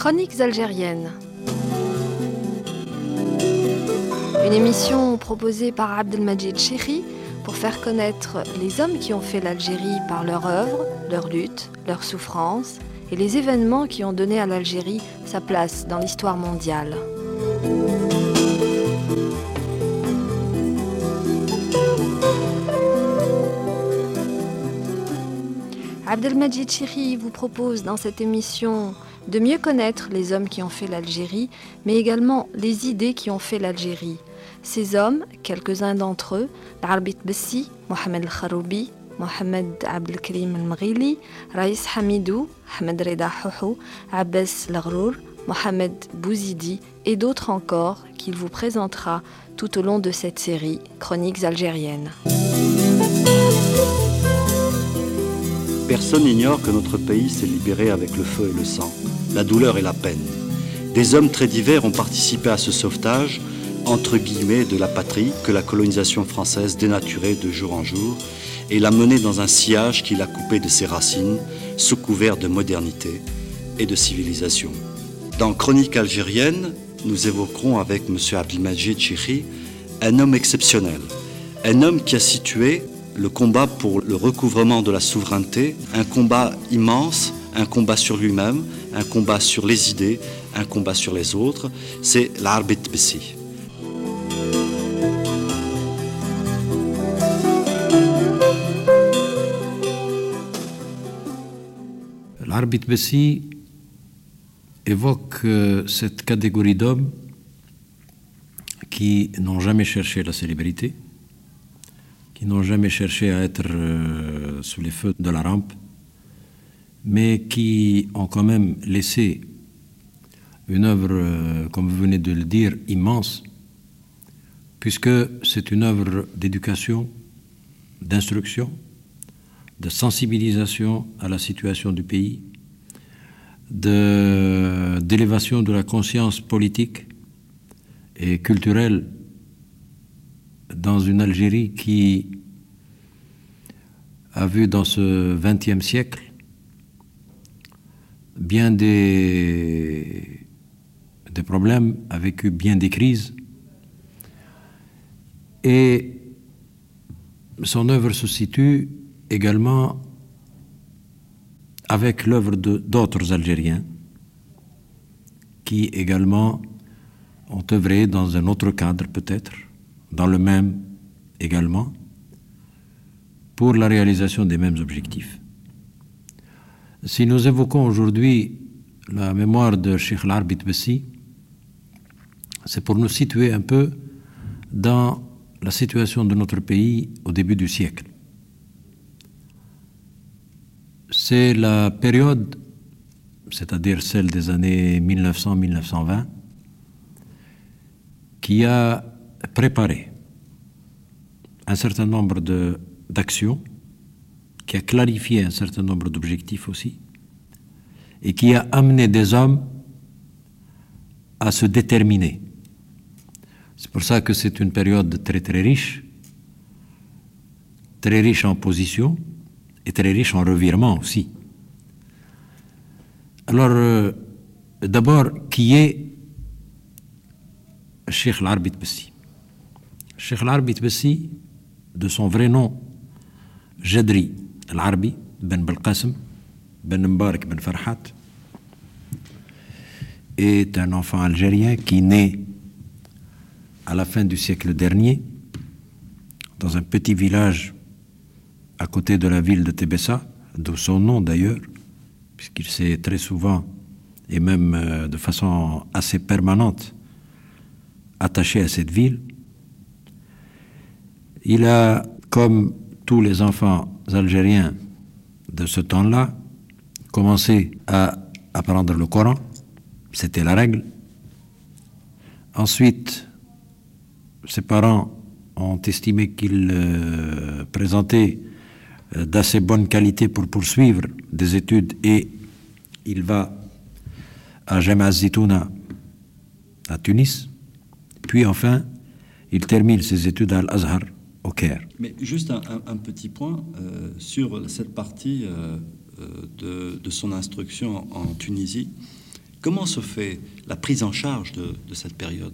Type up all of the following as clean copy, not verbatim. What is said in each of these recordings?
Chroniques algériennes. Une émission proposée par Abdelmajid Chiri pour faire connaître les hommes qui ont fait l'Algérie par leur œuvre, leur lutte, leur souffrance et les événements qui ont donné à l'Algérie sa place dans l'histoire mondiale. Abdelmajid Chiri vous propose dans cette émission de mieux connaître les hommes qui ont fait l'Algérie, mais également les idées qui ont fait l'Algérie. Ces hommes, quelques-uns d'entre eux, l'Arbit Bessi, Mohamed El-Kharoubi, Mohamed Abdelkrim El-Mghili, Raïs Hamidou, Ahmed Reda Houhou, Abbas Laghrour, Mohamed Bouzidi et d'autres encore qu'il vous présentera tout au long de cette série Chroniques algériennes. Personne n'ignore que notre pays s'est libéré avec le feu et le sang, la douleur et la peine. Des hommes très divers ont participé à ce sauvetage, entre guillemets, de la patrie que la colonisation française dénaturait de jour en jour et l'a menée dans un sillage qui l'a coupé de ses racines, sous couvert de modernité et de civilisation. Dans Chroniques algériennes, nous évoquerons avec M. Abdelmajid Chiri un homme exceptionnel, un homme qui a situé le combat pour le recouvrement de la souveraineté, un combat immense, un combat sur lui-même, un combat sur les idées, un combat sur les autres, c'est l'Arbit Bessi. L'Arbit Bessi évoque cette catégorie d'hommes qui n'ont jamais cherché la célébrité, qui n'ont jamais cherché à être sous les feux de la rampe, mais qui ont quand même laissé une œuvre, comme vous venez de le dire, immense, puisque c'est une œuvre d'éducation, d'instruction, de sensibilisation à la situation du pays, d'élévation de la conscience politique et culturelle dans une Algérie qui a vu dans ce XXe siècle bien des problèmes, a vécu bien des crises, et son œuvre se situe également avec l'œuvre d'autres Algériens qui également ont œuvré dans un autre cadre peut-être, dans le même également, pour la réalisation des mêmes objectifs. Si nous évoquons aujourd'hui la mémoire de Cheikh l'Arbit Bessi, c'est pour nous situer un peu dans la situation de notre pays au début du siècle. C'est la période, c'est-à-dire celle des années 1900-1920, qui a préparé un certain nombre d'actions, qui a clarifié un certain nombre d'objectifs aussi, et qui a amené des hommes à se déterminer. C'est pour ça que c'est une période très très riche en position et très riche en revirements aussi. Alors, d'abord, qui est Cheikh l'Arbit Bessi? Cheikh l'Arbit Bessi, de son vrai nom, Jadri l'Arbi Ben Belqasem Ben Mbarak Ben Farhat, est un enfant algérien qui naît à la fin du siècle dernier dans un petit village à côté de la ville de Tébessa, d'où son nom d'ailleurs, puisqu'il s'est très souvent et même de façon assez permanente attaché à cette ville. Il a, comme tous les enfants algériens de ce temps-là, commencé à apprendre le Coran, c'était la règle. Ensuite, ses parents ont estimé qu'il présentait d'assez bonne qualité pour poursuivre des études, et il va à Jama Zitouna à Tunis, puis enfin il termine ses études à Al-Azhar au Caire. Mais juste un petit point sur cette partie de son instruction en Tunisie. Comment se fait la prise en charge de cette période?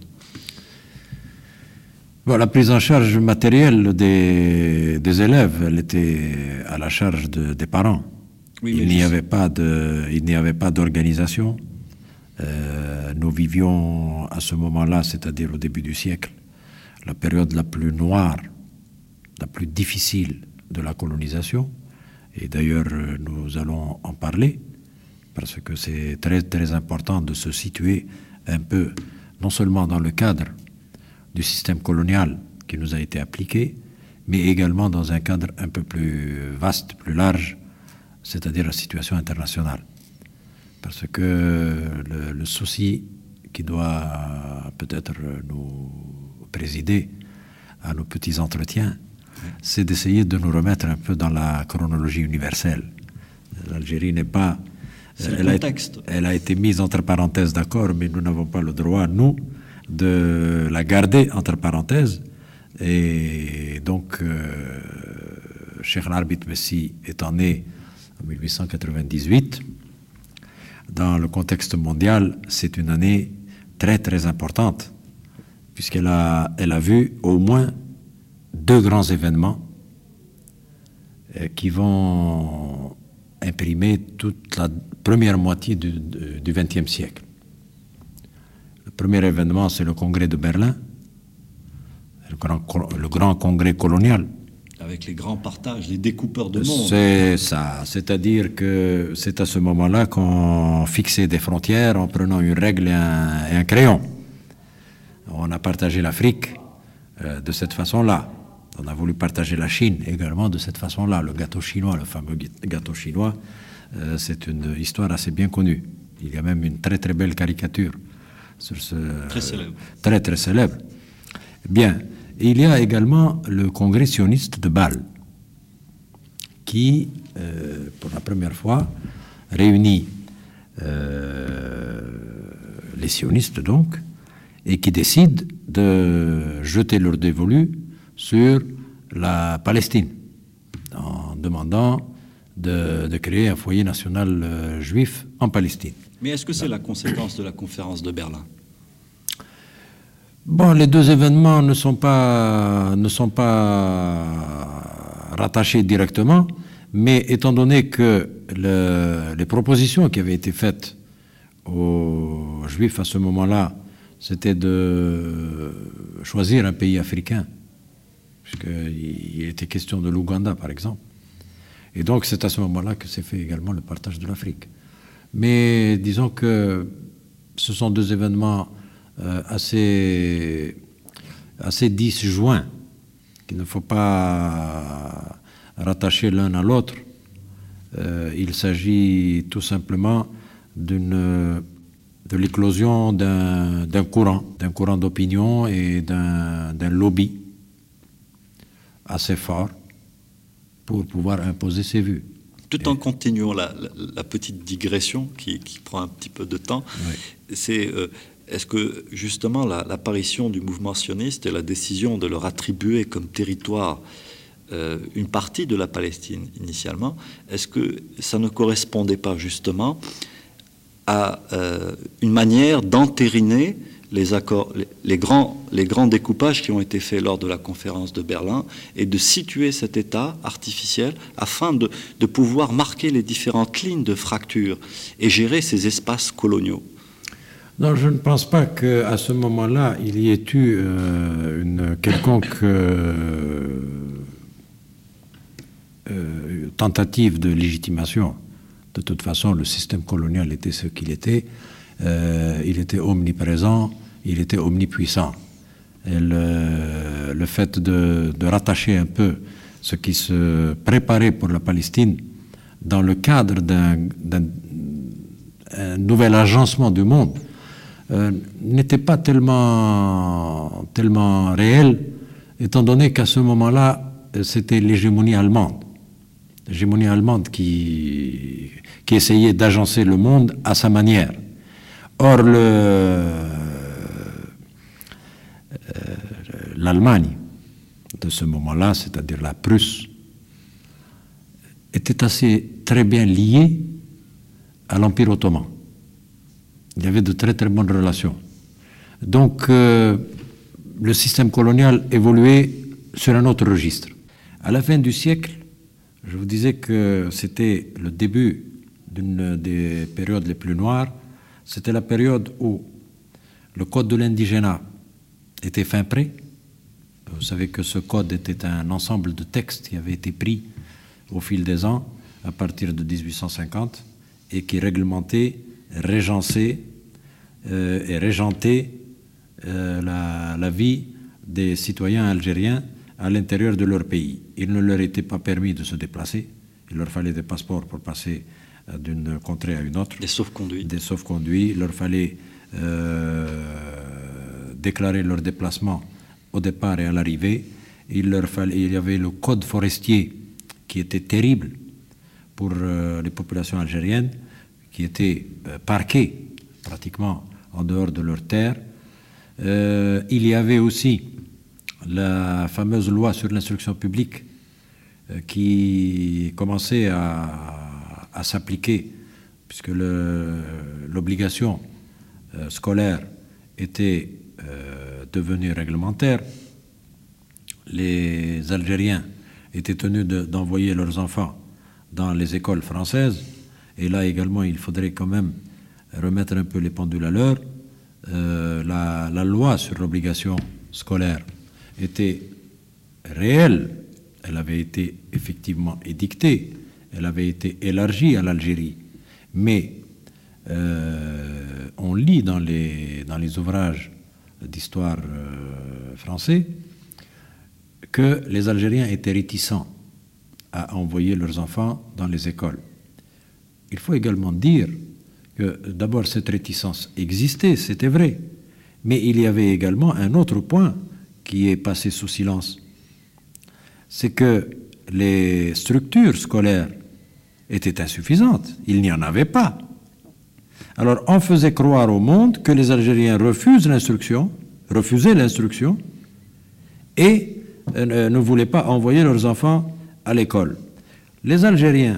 Bon, la prise en charge matérielle des élèves, elle était à la charge des parents. Oui, il n'y avait pas d'organisation. Nous vivions à ce moment-là, c'est-à-dire au début du siècle, la période la plus noire, la plus difficile de la colonisation. Et d'ailleurs, nous allons en parler, parce que c'est très, très important de se situer un peu, non seulement dans le cadre du système colonial qui nous a été appliqué, mais également dans un cadre un peu plus vaste, plus large, c'est-à-dire la situation internationale. Parce que le souci qui doit peut-être nous présider à nos petits entretiens, c'est d'essayer de nous remettre un peu dans la chronologie universelle. L'Algérie n'est pas... Elle a été mise entre parenthèses, d'accord, mais nous n'avons pas le droit, nous, de la garder entre parenthèses. Et donc, Cheikh Narbit Messi étant né en 1898, dans le contexte mondial, c'est une année très très importante, puisqu'elle a vu au moins 2 grands événements qui vont imprimer toute la première moitié du XXe siècle. Le premier événement, c'est le congrès de Berlin, le grand congrès colonial. Avec les grands partages, les découpeurs de monde. C'est ça, c'est-à-dire que c'est à ce moment-là qu'on fixait des frontières en prenant une règle et un crayon. On a partagé l'Afrique de cette façon-là. On a voulu partager la Chine également de cette façon-là. Le gâteau chinois, le fameux gâteau chinois, c'est une histoire assez bien connue. Il y a même une très très belle caricature sur ce... Très célèbre. Très très célèbre. Bien. Il y a également le congrès sioniste de Bâle, qui, pour la première fois, réunit les sionistes, donc, et qui décide de jeter leur dévolu sur la Palestine, en demandant de créer un foyer national juif en Palestine. Mais est-ce que c'est la conséquence de la conférence de Berlin ? Bon, les 2 événements ne sont pas rattachés directement, mais étant donné que les propositions qui avaient été faites aux Juifs à ce moment-là, c'était de choisir un pays africain, puisqu'il était question de l'Ouganda, par exemple. Et donc, c'est à ce moment-là que s'est fait également le partage de l'Afrique. Mais disons que ce sont 2 événements assez disjoints, qu'il ne faut pas rattacher l'un à l'autre. Il s'agit tout simplement de l'éclosion d'un courant d'opinion et d'un lobby assez fort pour pouvoir imposer ses vues. Tout en continuant la petite digression qui prend un petit peu de temps, oui. C'est... Est-ce que, justement, l'apparition du mouvement sioniste et la décision de leur attribuer comme territoire une partie de la Palestine, initialement, est-ce que ça ne correspondait pas, justement, à une manière d'entériner les accords, les grands découpages qui ont été faits lors de la conférence de Berlin et de situer cet État artificiel afin de pouvoir marquer les différentes lignes de fracture et gérer ces espaces coloniaux? Non, je ne pense pas qu'à ce moment-là, il y ait eu une quelconque tentative de légitimation. De toute façon, le système colonial était ce qu'il était. Il était omniprésent, il était omnipuissant. Et le fait de rattacher un peu ce qui se préparait pour la Palestine dans le cadre d'un nouvel agencement du monde, n'était pas tellement réel, étant donné qu'à ce moment-là, c'était l'hégémonie allemande. L'hégémonie allemande qui essayait d'agencer le monde à sa manière. Or, l'Allemagne, de ce moment-là, c'est-à-dire la Prusse, était très bien liée à l'Empire ottoman. Il y avait de très très bonnes relations. Donc, le système colonial évoluait sur un autre registre. À la fin du siècle, je vous disais que c'était le début d'une des périodes les plus noires. C'était la période où le code de l'indigénat était fin prêt. Vous savez que ce code était un ensemble de textes qui avaient été pris au fil des ans, à partir de 1850, et qui réglementait, régençait et régentait la vie des citoyens algériens à l'intérieur de leur pays. Il ne leur était pas permis de se déplacer. Il leur fallait des passeports pour passer d'une contrée à une autre. Des sauf-conduits. Des sauf-conduits. Il leur fallait déclarer leur déplacement au départ et à l'arrivée. Il y avait le code forestier qui était terrible pour les populations algériennes, qui étaient parquées pratiquement en dehors de leurs terres. Il y avait aussi la fameuse loi sur l'instruction publique qui commençait à s'appliquer, puisque l'obligation scolaire était devenue réglementaire. Les Algériens étaient tenus d'envoyer leurs enfants dans les écoles françaises, et là également il faudrait quand même remettre un peu les pendules à l'heure. La loi sur l'obligation scolaire était réelle, elle avait été effectivement édictée, elle avait été élargie à l'Algérie, mais on lit dans les ouvrages d'histoire français que les Algériens étaient réticents à envoyer leurs enfants dans les écoles. Il faut également dire que d'abord cette réticence existait, c'était vrai, mais il y avait également un autre point qui est passé sous silence. C'est que les structures scolaires étaient insuffisantes, il n'y en avait pas. Alors on faisait croire au monde que les Algériens refusaient l'instruction et ne voulaient pas envoyer leurs enfants à l'école. Les Algériens,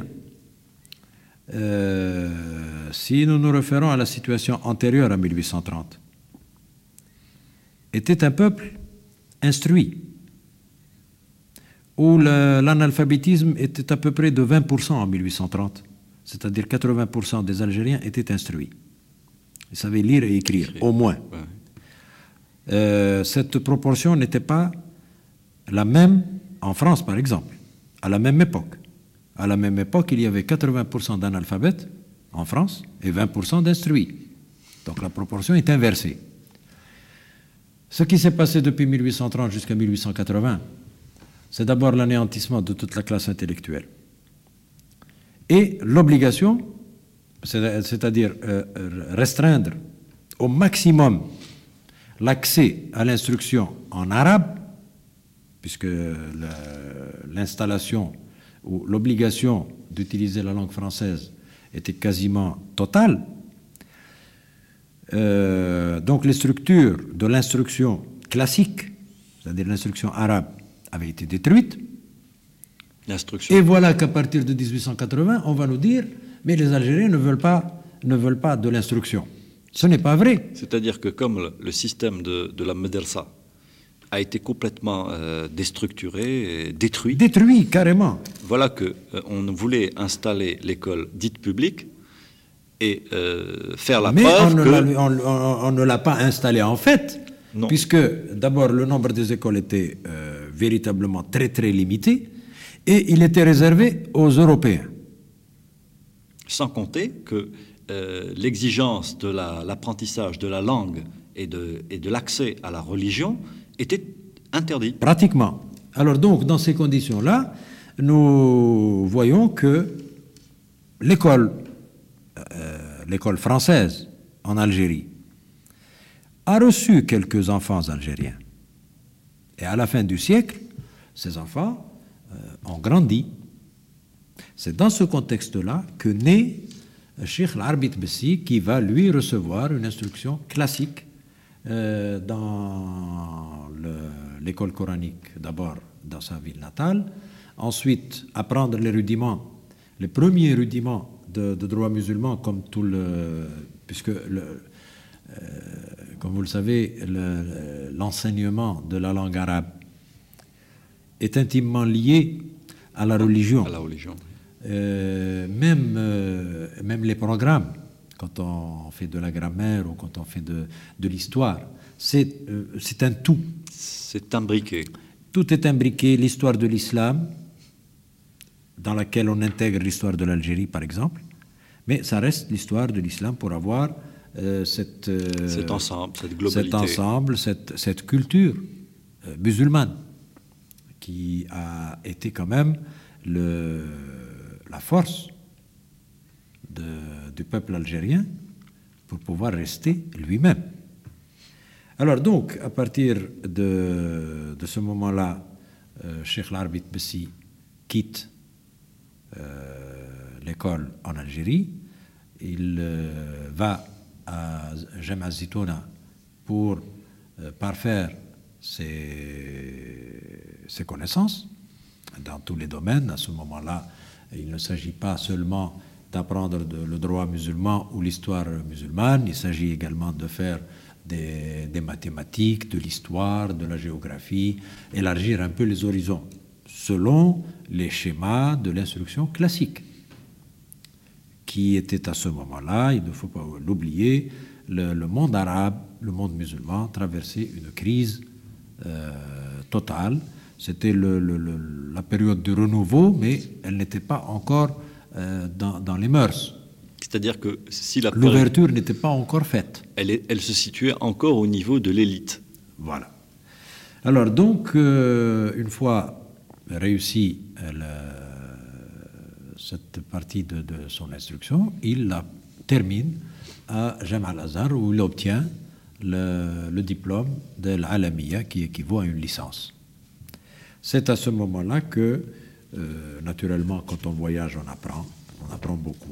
si nous nous référons à la situation antérieure à 1830, étaient un peuple instruit, où l'analphabétisme était à peu près de 20% en 1830, c'est-à-dire 80% des Algériens étaient instruits. Ils savaient lire et écrire, au moins. Cette proportion n'était pas la même en France, par exemple, à la même époque. À la même époque, il y avait 80% d'analphabètes en France et 20% d'instruits. Donc la proportion est inversée. Ce qui s'est passé depuis 1830 jusqu'à 1880, c'est d'abord l'anéantissement de toute la classe intellectuelle. Et l'obligation, c'est-à-dire restreindre au maximum l'accès à l'instruction en arabe, puisque l'installation ou l'obligation d'utiliser la langue française était quasiment totale. Donc les structures de l'instruction classique, c'est-à-dire l'instruction arabe, avaient été détruites. Et voilà qu'à partir de 1880, on va nous dire « mais les Algériens ne veulent pas de l'instruction ». Ce n'est pas vrai. C'est-à-dire que comme le système de la Médersa a été complètement déstructuré, détruit. Détruit, carrément. Voilà qu'on voulait installer l'école dite publique et faire la preuve que... on ne l'a pas installée en fait, non. Puisque d'abord le nombre des écoles était véritablement très très limité et il était réservé aux Européens. Sans compter que l'exigence de l'apprentissage de la langue et de l'accès à la religion était interdit. Pratiquement. Alors donc, dans ces conditions-là, nous voyons que l'école française en Algérie a reçu quelques enfants algériens. Et à la fin du siècle, ces enfants ont grandi. C'est dans ce contexte-là que naît Cheikh Al-Arbit Bessi, qui va lui recevoir une instruction classique dans l'école coranique, d'abord dans sa ville natale, ensuite apprendre les premiers rudiments de droit musulman, comme tout le puisque, comme vous le savez, l'enseignement de la langue arabe est intimement lié à la religion. À la religion. Même les programmes, quand on fait de la grammaire ou quand on fait de l'histoire, c'est un tout. C'est imbriqué. Tout est imbriqué, l'histoire de l'islam, dans laquelle on intègre l'histoire de l'Algérie, par exemple, mais ça reste l'histoire de l'islam pour avoir cet ensemble, cette globalité. Cet ensemble, cette culture musulmane, qui a été quand même la force du peuple algérien pour pouvoir rester lui-même. Alors donc, à partir de ce moment-là, Cheikh Larbit Bessi quitte l'école en Algérie. Il va à Jama Zitouna pour parfaire ses connaissances dans tous les domaines. À ce moment-là, il ne s'agit pas seulement d'apprendre le droit musulman ou l'histoire musulmane, il s'agit également de faire des mathématiques, de l'histoire, de la géographie, élargir un peu les horizons selon les schémas de l'instruction classique, qui était à ce moment-là, il ne faut pas l'oublier, le monde arabe, le monde musulman traversait une crise totale. C'était la période du renouveau, mais elle n'était pas encore dans les mœurs. C'est-à-dire que si l'ouverture n'était pas encore faite. Elle se situait encore au niveau de l'élite. Voilà. Alors donc, une fois réussi cette partie de son instruction, il la termine à Jama al-Azhar, où il obtient le diplôme de l'Alamiya, qui équivaut à une licence. C'est à ce moment-là que, naturellement, quand on voyage, on apprend beaucoup.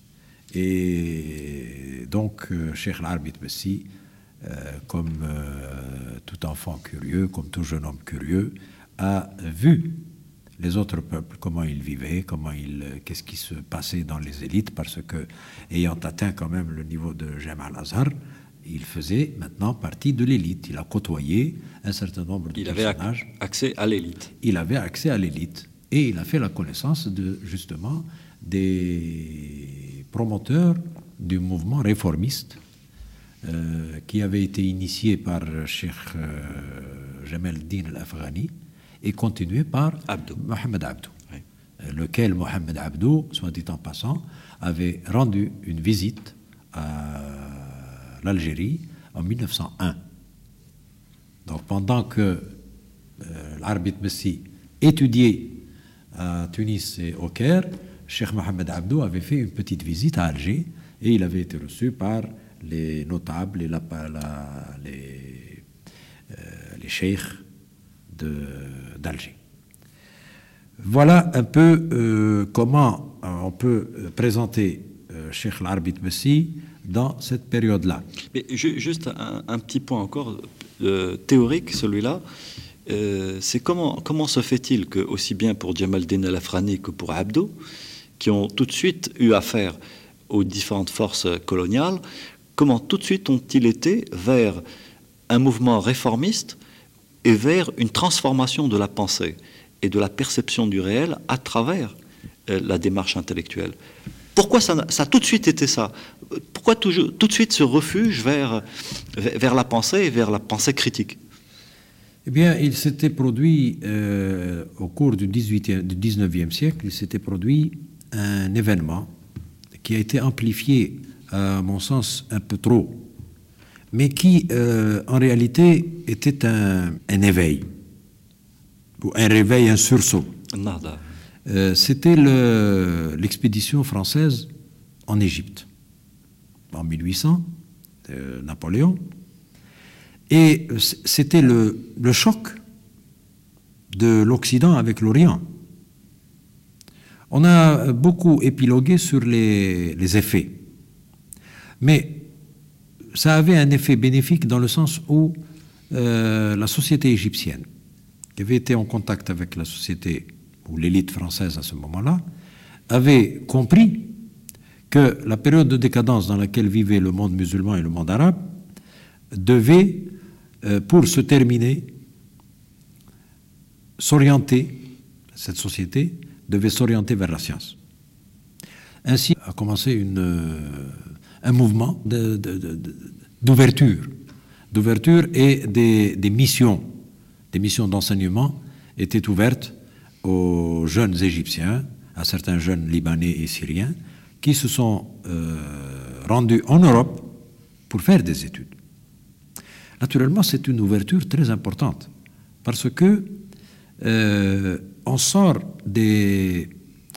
Et donc, Cheikh Larbit Bessi, comme tout enfant curieux, comme tout jeune homme curieux, a vu les autres peuples, comment ils vivaient, qu'est-ce qui se passait dans les élites, parce que, ayant atteint quand même le niveau de Jama al-Azhar, il faisait maintenant partie de l'élite. Il a côtoyé un certain nombre de personnages. Il avait accès à l'élite. Il avait accès à l'élite. Et il a fait la connaissance justement des promoteurs du mouvement réformiste qui avait été initié par Cheikh Jamal Din al-Afghani et continué par Mohamed Abdou. Oui. Lequel Mohamed Abdou, soit dit en passant, avait rendu une visite à l'Algérie en 1901. Donc pendant que l'Arbit Bessi étudiait à Tunis et au Caire, Cheikh Mohamed Abdou avait fait une petite visite à Alger et il avait été reçu par les notables et les cheikhs d'Alger. Voilà un peu comment on peut présenter Cheikh Larbit Bessi dans cette période-là. Mais juste un petit point encore théorique, celui-là. C'est comment se fait-il que, aussi bien pour Jamaldin al-Afghani que pour Abdou, qui ont tout de suite eu affaire aux différentes forces coloniales, comment tout de suite ont-ils été vers un mouvement réformiste et vers une transformation de la pensée et de la perception du réel à travers la démarche intellectuelle? Pourquoi ça a tout de suite été ça? Pourquoi tout de suite ce refuge vers la pensée et vers la pensée critique? Eh bien, il s'était produit, au cours du 19e siècle, il s'était produit un événement qui a été amplifié, à mon sens, un peu trop, mais qui, en réalité, était un éveil, ou un réveil, un sursaut. Nada. C'était l'expédition française en Égypte, en 1800, Napoléon. Et c'était le choc de l'Occident avec l'Orient. On a beaucoup épilogué sur les effets. Mais ça avait un effet bénéfique dans le sens où la société égyptienne, qui avait été en contact avec la société ou l'élite française à ce moment-là, avait compris que la période de décadence dans laquelle vivait le monde musulman et le monde arabe devait, pour se terminer, cette société devait s'orienter vers la science. Ainsi a commencé un mouvement d'ouverture et des missions d'enseignement étaient ouvertes aux jeunes Égyptiens, à certains jeunes Libanais et Syriens, qui se sont rendus en Europe pour faire des études. Naturellement, c'est une ouverture très importante, parce que on sort de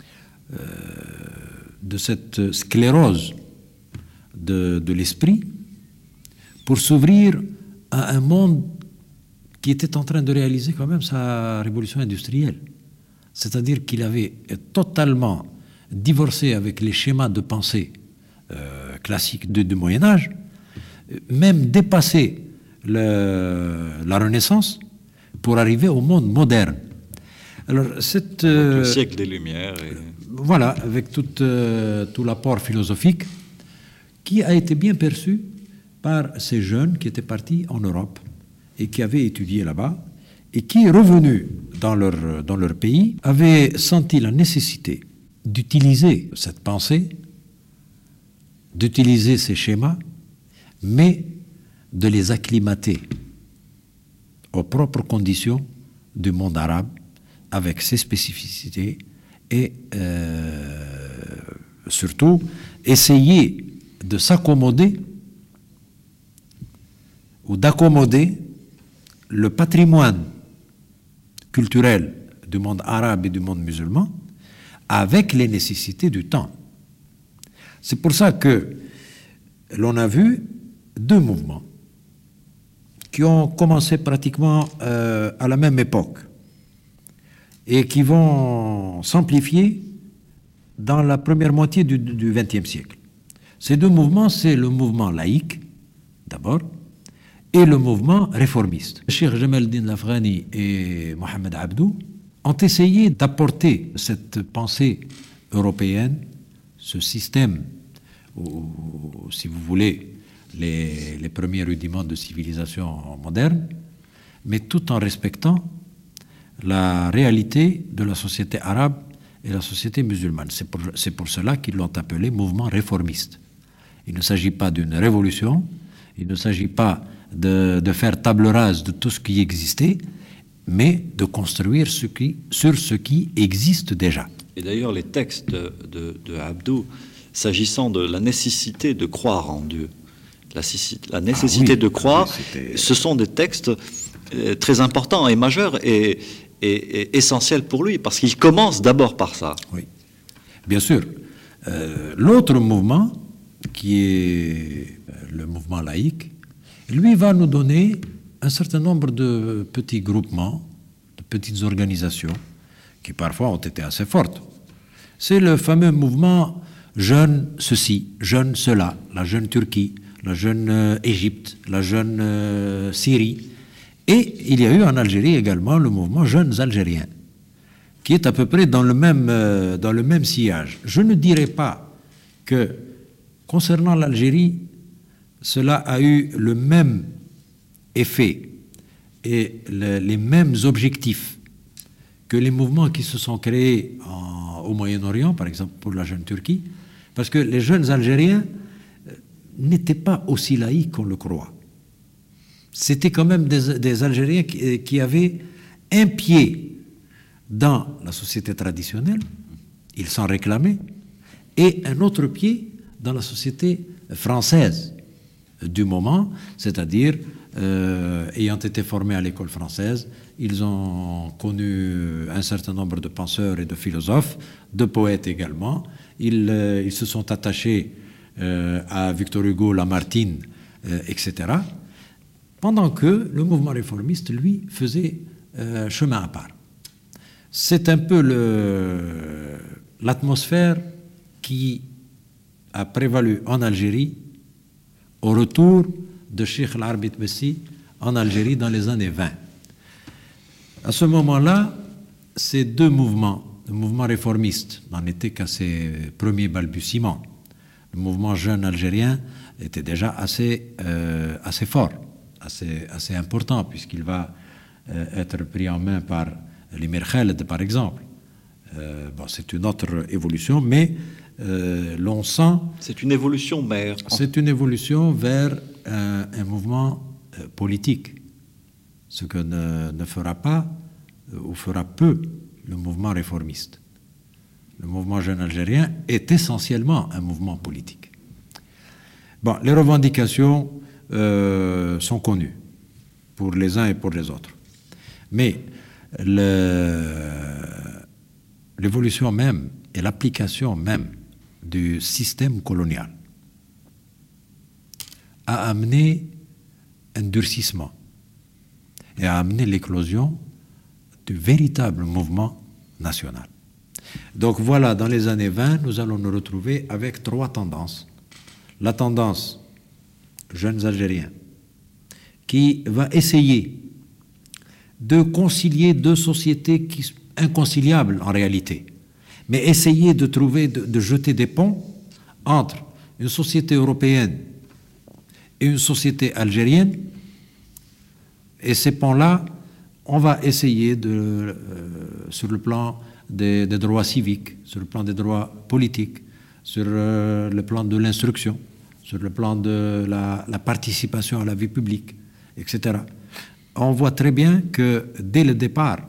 cette sclérose de l'esprit pour s'ouvrir à un monde qui était en train de réaliser quand même sa révolution industrielle. C'est-à-dire qu'il avait totalement divorcé avec les schémas de pensée classiques du Moyen-Âge, même dépassé la Renaissance pour arriver au monde moderne. Alors, le siècle des Lumières. Voilà, avec tout l'apport philosophique qui a été bien perçu par ces jeunes qui étaient partis en Europe et qui avaient étudié là-bas et qui, revenus dans leur pays, avaient senti la nécessité d'utiliser cette pensée, d'utiliser ces schémas, mais de les acclimater aux propres conditions du monde arabe, avec ses spécificités, et surtout essayer de s'accommoder ou d'accommoder le patrimoine culturel du monde arabe et du monde musulman avec les nécessités du temps. C'est pour ça que l'on a vu deux mouvements qui ont commencé pratiquement à la même époque et qui vont s'amplifier dans la première moitié du XXe siècle. Ces deux mouvements, c'est le mouvement laïque, d'abord, et le mouvement réformiste. Cheikh Jamal Din Afghani et Mohamed Abdou ont essayé d'apporter cette pensée européenne, ce système, ou, si vous voulez, les premiers rudiments de civilisation moderne, mais tout en respectant la réalité de la société arabe et la société musulmane. C'est pour cela qu'ils l'ont appelé mouvement réformiste. Il ne s'agit pas d'une révolution, il ne s'agit pas de faire table rase de tout ce qui existait, mais de construire sur ce qui existe déjà. Et d'ailleurs, les textes de Abdou, s'agissant de la nécessité de croire en Dieu, la nécessité de croire, ce sont des textes très importants et majeurs et essentiels pour lui, parce qu'il commence d'abord par ça. Oui, bien sûr. L'autre mouvement, qui est le mouvement laïque, lui va nous donner un certain nombre de petits groupements, de petites organisations, qui parfois ont été assez fortes. C'est le fameux mouvement jeune ceci, jeune cela, la jeune Turquie, la jeune Égypte, la jeune Syrie. Et il y a eu en Algérie également le mouvement Jeunes Algériens, qui est à peu près dans le même sillage. Je ne dirais pas que, concernant l'Algérie, cela a eu le même effet et les mêmes objectifs que les mouvements qui se sont créés au Moyen-Orient, par exemple pour la jeune Turquie, parce que les jeunes Algériens n'étaient pas aussi laïcs qu'on le croit. C'était quand même des Algériens qui avaient un pied dans la société traditionnelle, ils s'en réclamaient, et un autre pied dans la société française du moment, c'est-à-dire ayant été formés à l'école française, ils ont connu un certain nombre de penseurs et de philosophes, de poètes également. Ils se sont attachés à Victor Hugo, Lamartine, etc. Pendant que le mouvement réformiste, lui, faisait chemin à part. C'est un peu l'atmosphère qui a prévalu en Algérie au retour de Cheikh Al-Arbi Tbessi en Algérie dans les années 20. À ce moment-là, ces deux mouvements, le mouvement réformiste n'en était qu'à ses premiers balbutiements. le mouvement jeune algérien était déjà assez fort, assez important, puisqu'il va être pris en main par l'émir Khaled, par exemple. C'est une autre évolution, mais l'on sent... C'est une évolution mère. C'est une évolution vers un mouvement politique, ce que ne fera pas ou fera peu le mouvement réformiste. Le mouvement jeune algérien est essentiellement un mouvement politique. Les revendications sont connues pour les uns et pour les autres. Mais l'évolution même et l'application même du système colonial a amené un durcissement et a amené l'éclosion du véritable mouvement national. Donc voilà, dans les années 20, nous allons nous retrouver avec 3 tendances. La tendance jeunes Algériens qui va essayer de concilier 2 sociétés inconciliables en réalité, mais essayer de trouver, de jeter des ponts entre une société européenne et une société algérienne. Et ces ponts-là, on va essayer sur le plan des droits civiques, sur le plan des droits politiques, sur le plan de l'instruction, sur le plan de la participation à la vie publique, etc. On voit très bien que dès le départ,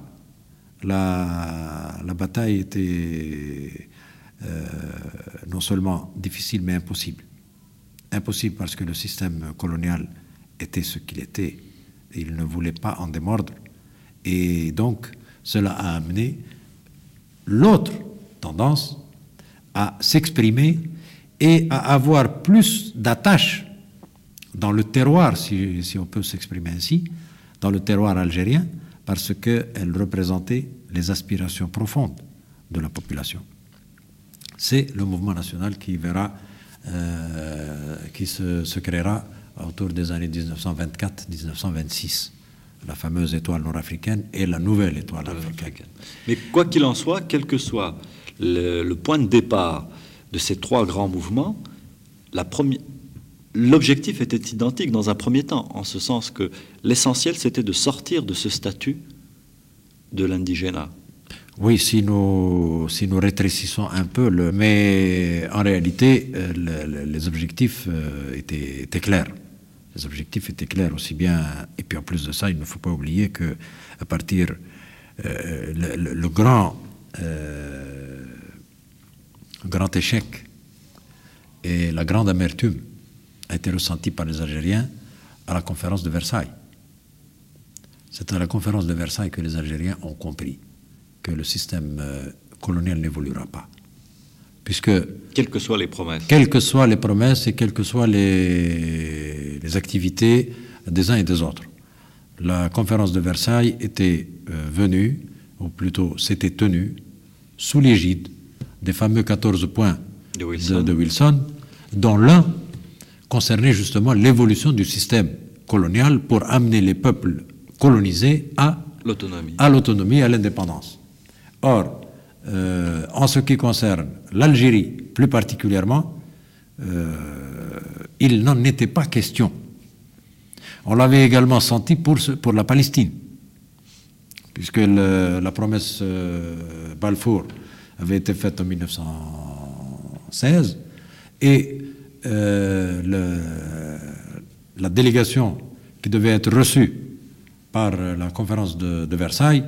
la bataille était non seulement difficile, mais impossible. Impossible parce que le système colonial était ce qu'il était. Et il ne voulait pas en démordre. Et donc, cela a amené l'autre tendance à s'exprimer et à avoir plus d'attache dans le terroir, si on peut s'exprimer ainsi, dans le terroir algérien, parce qu'elle représentait les aspirations profondes de la population. C'est le mouvement national qui verra, qui se créera autour des années 1924-1926, la fameuse étoile nord-africaine et la nouvelle étoile africaine. Mais quoi qu'il en soit, quel que soit le point de départ de ces 3 grands mouvements, l'objectif était identique dans un premier temps, en ce sens que l'essentiel c'était de sortir de ce statut de l'indigénat. Oui, si nous rétrécissons un peu, mais en réalité, les objectifs étaient clairs. Les objectifs étaient clairs aussi bien, et puis en plus de ça, il ne faut pas oublier que à partir le grand échec et la grande amertume a été ressentie par les Algériens à la conférence de Versailles. C'est à la conférence de Versailles que les Algériens ont compris que le système colonial n'évoluera pas. Puisque... Quelles que soient les promesses. Quelles que soient les promesses et quelles que soient les activités des uns et des autres. La conférence de Versailles était venue, ou plutôt s'était tenue, sous l'égide des fameux 14 points de Wilson, dont l'un concernait justement l'évolution du système colonial pour amener les peuples colonisés à l'autonomie et à l'indépendance. Or, en ce qui concerne l'Algérie plus particulièrement, il n'en était pas question. On l'avait également senti pour la Palestine, puisque la promesse Balfour avait été faite en 1916 et la délégation qui devait être reçue par la conférence de Versailles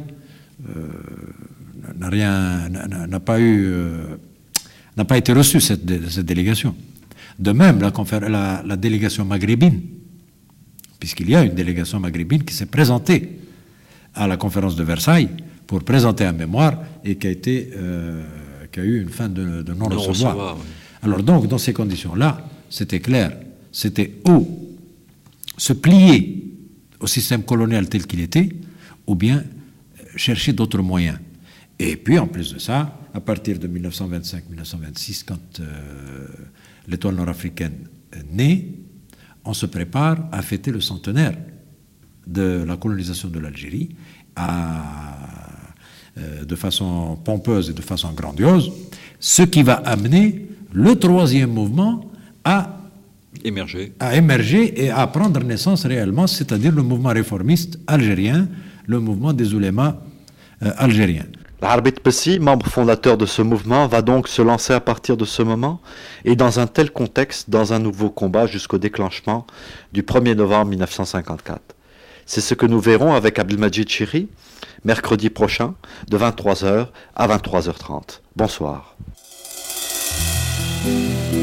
n'a pas été reçue, cette délégation. De même, la délégation maghrébine, puisqu'il y a une délégation maghrébine qui s'est présentée à la conférence de Versailles pour présenter un mémoire et qui a eu une fin de non-recevoir. Oui. Alors donc, dans ces conditions-là, c'était clair, c'était ou se plier au système colonial tel qu'il était, ou bien chercher d'autres moyens. Et puis, en plus de ça, à partir de 1925-1926, quand l'étoile nord-africaine naît, on se prépare à fêter le centenaire de la colonisation de l'Algérie de façon pompeuse et de façon grandiose, ce qui va amener le troisième mouvement a émergé et à prendre naissance réellement, c'est-à-dire le mouvement réformiste algérien, le mouvement des oulémas algériens. L'Arbit Bessi, membre fondateur de ce mouvement, va donc se lancer à partir de ce moment et dans un tel contexte, dans un nouveau combat jusqu'au déclenchement du 1er novembre 1954. C'est ce que nous verrons avec Abdelmadjid Chiri, mercredi prochain, de 23h à 23h30. Bonsoir.